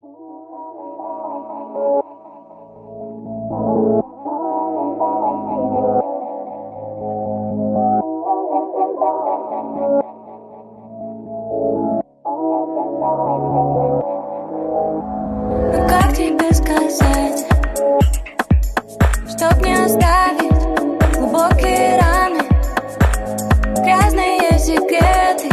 Как тебе сказать, чтоб не оставить глубокие раны, грязные секреты?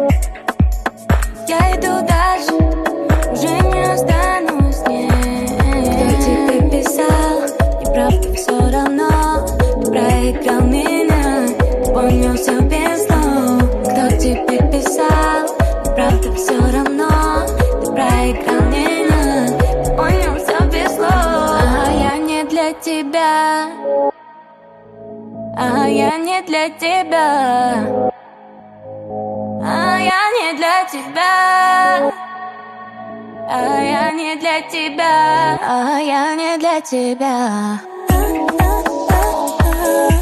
Я иду дальше, уже не останусь, нет. Кто тебе писал, неправда все равно. Ты проиграл меня, ты понял все без слов. Кто тебе писал, неправда все равно. Ты проиграл меня, ты понял все без слов. А я не для тебя, а я не для тебя, а я не для тебя, а я не для тебя, а я не для тебя.